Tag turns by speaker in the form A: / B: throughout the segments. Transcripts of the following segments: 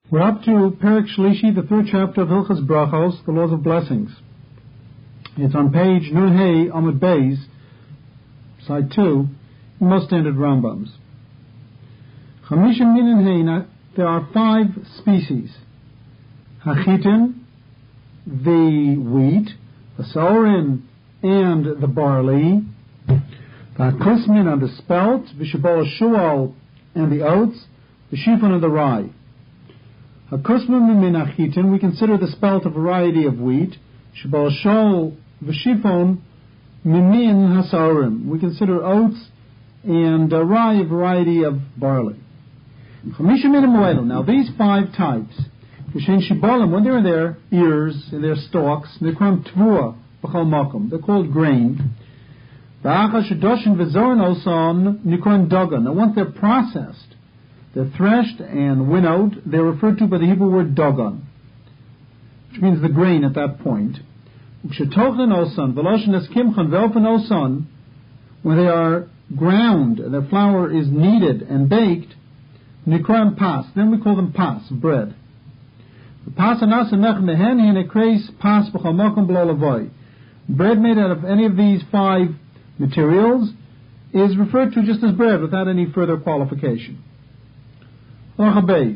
A: We're up to Perek Shlishi, the third chapter of Hilchas Brachos, the laws of blessings. It's on page Nun Hey Amud Beis, side 2, most standard Rambams. Chamishim Minin Heina, there are 5 species. Hachitin, the wheat, the saurin, and the barley, the kusmin and the spelt, v'shabol shual and the oats, the shifon and the rye. Hakusmin min achitin, we consider the spelt a variety of wheat. Shabal shol v'shifon min hasaurim, we consider oats and rye a variety of barley. Now these 5 types, when they're in their ears, in their stalks, they're called tvua b'chol makom. They're called grain. Now once they're processed, they're threshed and winnowed, they're referred to by the Hebrew word dogon, which means the grain at that point. When they are ground and their flour is kneaded and baked, nikram pas, then we call them pas, bread. Bread made out of any of these 5 materials is referred to just as bread without any further qualification. If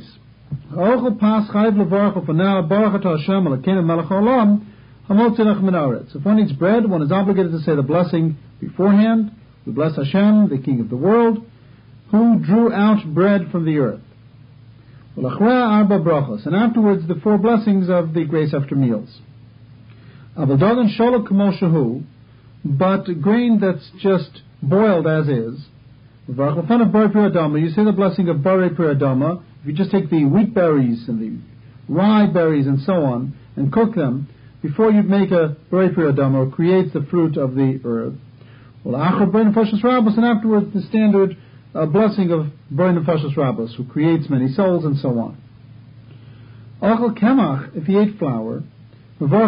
A: one eats bread, one is obligated to say the blessing beforehand. We bless Hashem, the King of the world, who drew out bread from the earth. And afterwards the 4 blessings of the grace after meals. But grain that's just boiled as is, you say the blessing of Barei Piradama. If you just take the wheat berries and the rye berries and so on and cook them before you make a Barei Piradama, or creates the fruit of the earth. And afterwards the standard blessing of Barei Nefashos Rabbos, who creates many souls and so on. If you ate flour, you make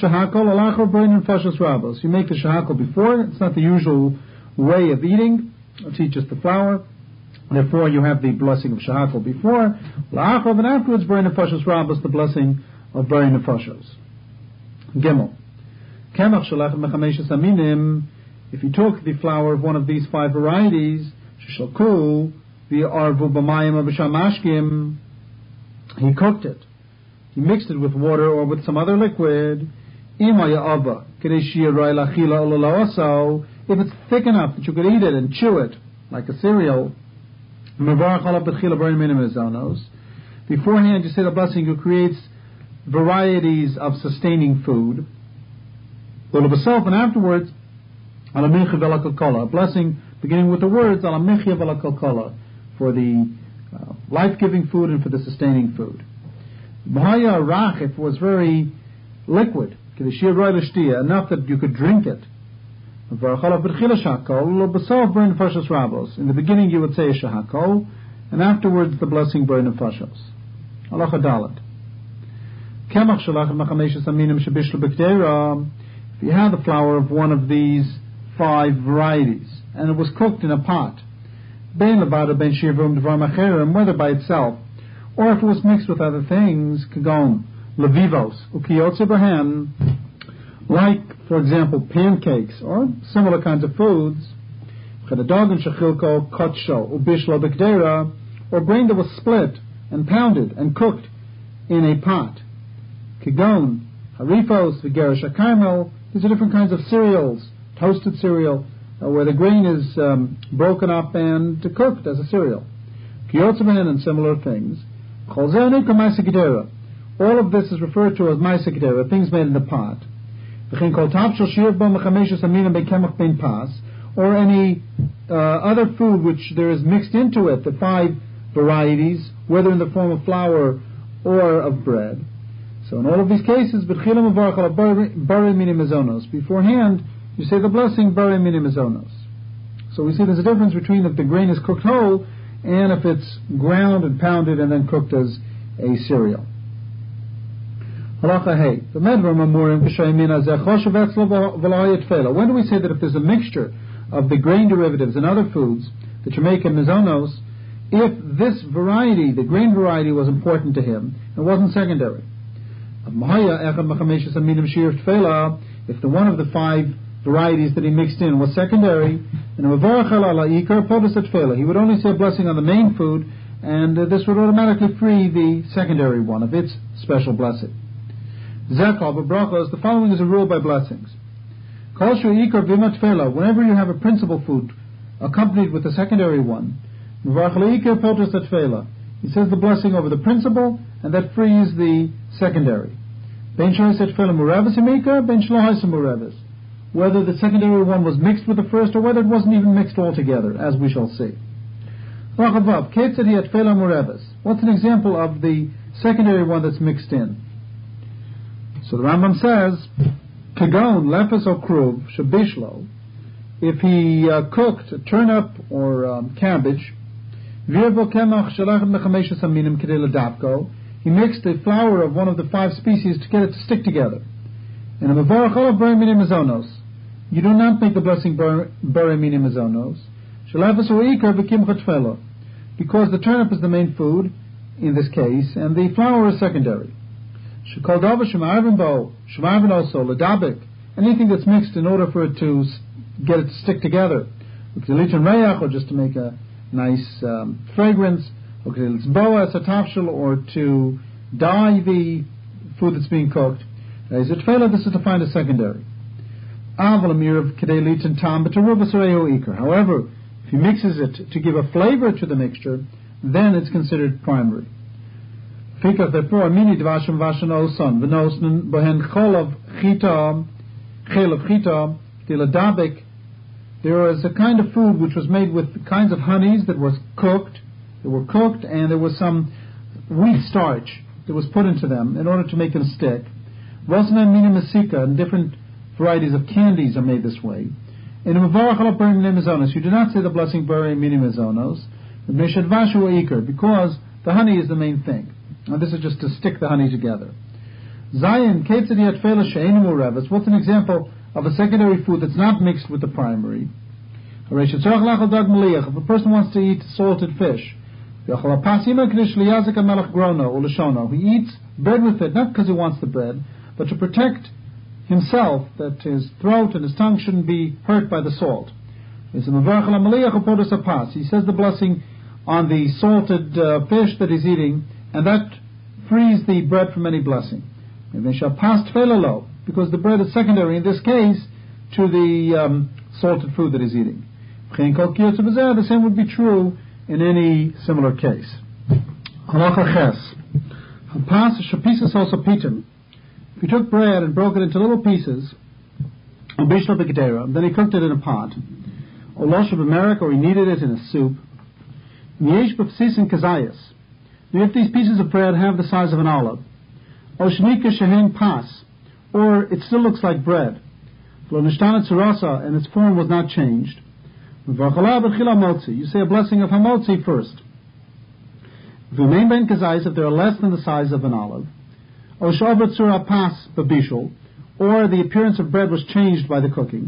A: the shahakol before. It's not the usual way of eating. It teaches the flour. Therefore, you have the blessing of shahakol before. And afterwards, Barei Nefashos Rabbos, the blessing of Barei Nefashos. Gimel. If you took the flour of one of these 5 varieties, he cooked it. He mixed it with water or with some other liquid. If it's thick enough that you could eat it and chew it like a cereal, beforehand you say the blessing who creates varieties of sustaining food. And afterwards, a blessing beginning with the words for the life-giving food and for the sustaining food. If it was very liquid, enough that you could drink it. In the beginning you would say a shahakol, and afterwards the blessing Barei Nefashos. Halacha Dalet. If you had the flour of one of these 5 varieties, and it was cooked in a pot, whether by itself, or if it was mixed with other things, kagon, levivos, ukiyotzebrahan, like, for example, pancakes, or similar kinds of foods, or grain that was split and pounded and cooked in a pot. Kagon, harifos, v'gerish akarmel, these are different kinds of cereals, toasted cereal, where the grain is broken up and cooked as a cereal. Kiyotzebrahan and similar things. All of this is referred to as Maaseh Gedera, things made in the pot. Or any other food which there is mixed into it, the 5 varieties, whether in the form of flour or of bread. So in all of these cases, beforehand, you say the blessing Barei Mini Mezonos. So we see there's a difference between if the grain is cooked whole and if it's ground and pounded and then cooked as a cereal. Halacha Hey. When do we say that if there's a mixture of the grain derivatives and other foods that you make in mezonos, if this variety, the grain variety, was important to him, it wasn't secondary. If the one of the 5 varieties that he mixed in was secondary, he would only say a blessing on the main food, and this would automatically free the secondary one of its special blessing. The following is a rule by blessings. Whenever you have a principal food accompanied with a secondary one, he says the blessing over the principal, and that frees the secondary. Whether the secondary one was mixed with the first, or whether it wasn't even mixed altogether, as we shall see. What's an example of the secondary one that's mixed in? So the Rambam says, Kagon, lefes or kruv, shabishlo, if he cooked a turnip or cabbage, he mixed the flour of one of the 5 species to get it to stick together. And you do not make the blessing bere minim mazonos, because the turnip is the main food in this case, and the flour is secondary. Anything that's mixed in order for it to get it to stick together, or just to make a nice fragrance, or to dye the food that's being cooked. This is defined as secondary. However, if he mixes it to give a flavor to the mixture, then it's considered primary. Therefore, there is a kind of food which was made with kinds of honeys that were cooked, and there was some wheat starch that was put into them in order to make them stick. And different varieties of candies are made this way. You do not say the blessing bere minim mazonos, because the honey is the main thing. And this is just to stick the honey together. Zayin, what's an example of a secondary food that's not mixed with the primary? If a person wants to eat salted fish, he eats bread with it, not because he wants the bread, but to protect himself, that his throat and his tongue shouldn't be hurt by the salt. He says the blessing on the salted fish that he's eating, and that frees the bread from any blessing. Because the bread is secondary in this case to the salted food that he's eating. The same would be true in any similar case. If he took bread and broke it into little pieces, then he cooked it in a pot, or he kneaded it in a soup. If these pieces of bread have the size of an olive, or it still looks like bread, and its form was not changed, you say a blessing of hamotzi first. If they are less than the size of an olive, or the appearance of bread was changed by the cooking,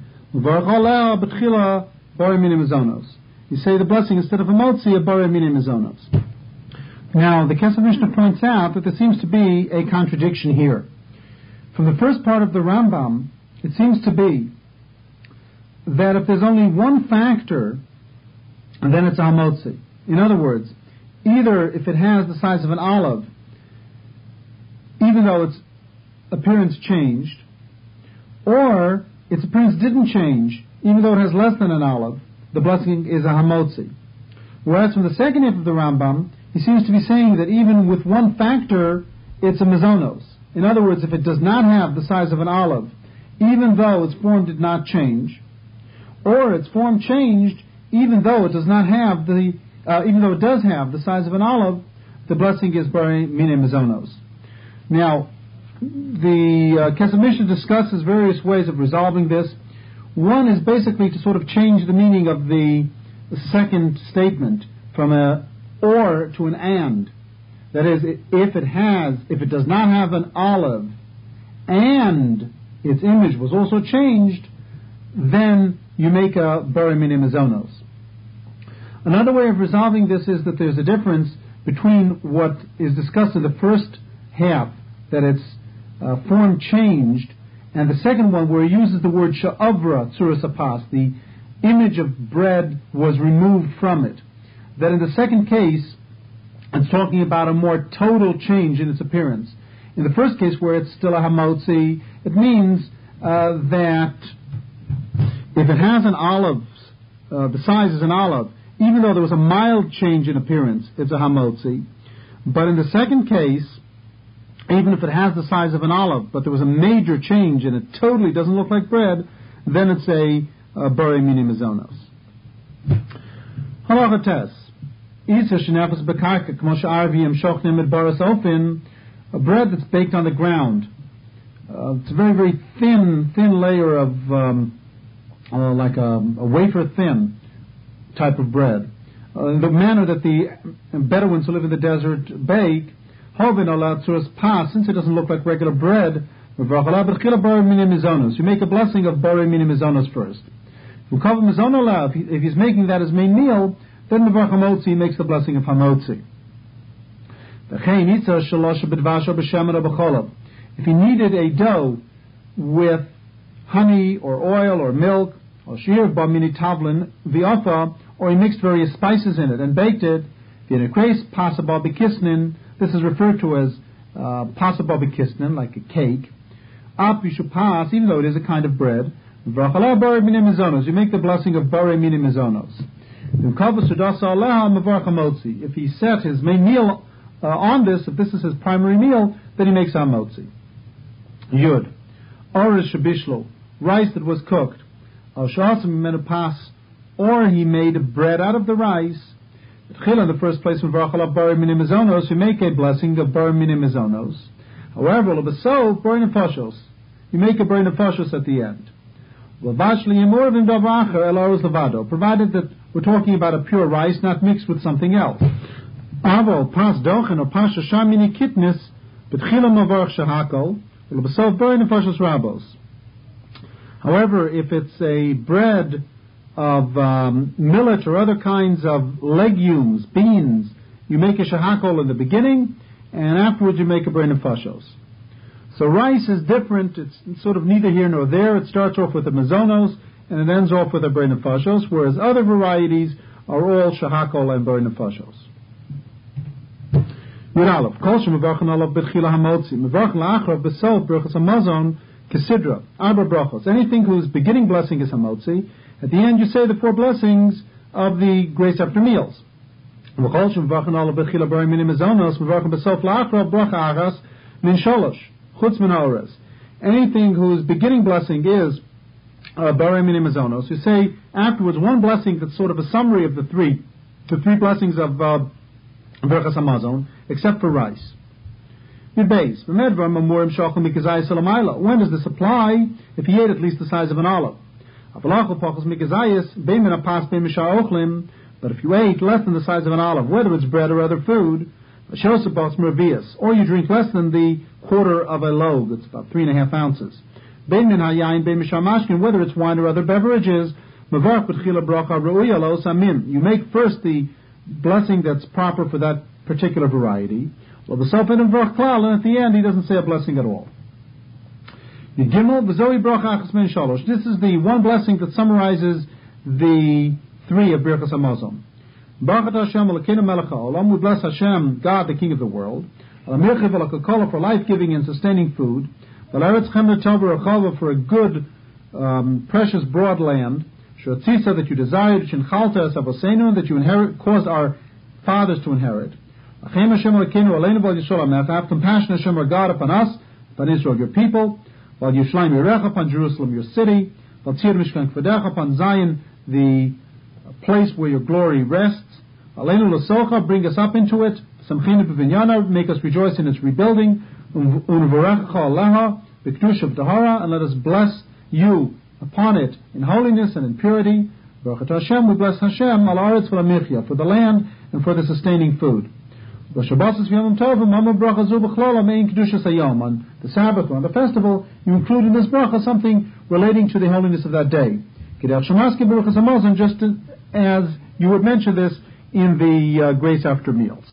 A: you say the blessing instead of hamotzi of bere minim mazonos. Now, the Kesef Mishnah points out that there seems to be a contradiction here. From the first part of the Rambam, it seems to be that if there's only one factor, then it's a hamotzi. In other words, either if it has the size of an olive, even though its appearance changed, or its appearance didn't change, even though it has less than an olive, the blessing is a hamotzi. Whereas from the second half of the Rambam, he seems to be saying that even with one factor, it's a mazonos. In other words, if it does not have the size of an olive, even though its form did not change, or its form changed, even though it does not have even though it does have the size of an olive, the blessing is bere minim mazonos. Now, the Kesef Mishnah discusses various ways of resolving this. One is basically to sort of change the meaning of the second statement from a or to an and. That is, if it does not have an olive and its image was also changed, then you make a bere minim mazonos. Another way of resolving this is that there's a difference between what is discussed in the first half, that its form changed, and the second one where he uses the word sha'avra tzuras hapas, the image of bread was removed from it. That in the second case, it's talking about a more total change in its appearance. In the first case, where it's still a hamotzi, it means that if it has an olive, the size is an olive, even though there was a mild change in appearance, it's a hamotzi. But in the second case, even if it has the size of an olive, but there was a major change and it totally doesn't look like bread, then it's a borei mini mizonos. Halacha tes. Isa shenefes bekarka k'mo she'arvi yemshochnim et baras ofin, a bread that's baked on the ground. It's a very, very thin layer of like a wafer thin type of bread. The manner that the Bedouins who live in the desert bake, since it doesn't look like regular bread, you make a blessing of borei mini mizonos first. If he's making that as main meal, then mevarch hamotzi, he makes the blessing of hamotzi. If he needed a dough with honey or oil or milk, or shir ba mini tavlin v'afa, or he mixed various spices in it and baked it, this is referred to as pasabah b'kisnin, like a cake. Even though it is a kind of bread, you make the blessing of borei mini mizonos. If he set his main meal on this, if this is his primary meal, then he makes hamotzi. Yud. Orish shabishlo, rice that was cooked. Or he made bread out of the rice. In the first place, you make a blessing of borei mini mizonos. However, you make a borei nefashos at the end. Provided that we're talking about a pure rice, not mixed with something else. However, if it's a bread of millet or other kinds of legumes, beans, you make a shahakol in the beginning, and afterwards you make a borei nefashos. So rice is different. It's sort of neither here nor there. It starts off with a mizonos, and it ends off with a borei nefashos, whereas other varieties are all shahakol and borei nefashos. Yud Aleph, kol shemevarchen alav b'tchila hamotzi, mevarchen la'achrav b'sof brachas hamazon kesidra, arba brachos. Anything whose beginning blessing is hamotzi, at the end you say the 4 blessings of the grace after meals. V'chol shemevarchen alav b'tchila borei mini mizonos, mevarchen b'sof la'achrav bracha achas min sholosh, chutz min ha'ores. Anything whose beginning blessing is borei mini mizonos, you say afterwards one blessing that's sort of a summary of the three blessings of Berachas Hamazon, except for rice. When does this apply? If he ate at least the size of an olive. But if you ate less than the size of an olive, whether it's bread or other food, or you drink less than the quarter of a loaf, that's about 3.5 ounces. Whether it's wine or other beverages, you make first the blessing that's proper for that particular variety. And at the end he doesn't say a blessing at all. This is the one blessing that summarizes the 3 of Birchas Hamazon. We bless Hashem, God, the King of the world, for life-giving and sustaining food, for a good, precious, broad land, that you desired, that you caused our fathers to inherit. Have compassion, Hashem, our God, upon us, upon Israel, your people, upon Jerusalem, your city, upon Zion, the place where your glory rests. Bring us up into it. Make us rejoice in its rebuilding. And let us bless you upon it in holiness and in purity. Baruch Hashem, we bless Hashem, al haaretz v'lamechya, for the land and for the sustaining food. On the Sabbath or on the festival, you include in this bracha something relating to the holiness of that day. Just as You would mention this in the grace after meals.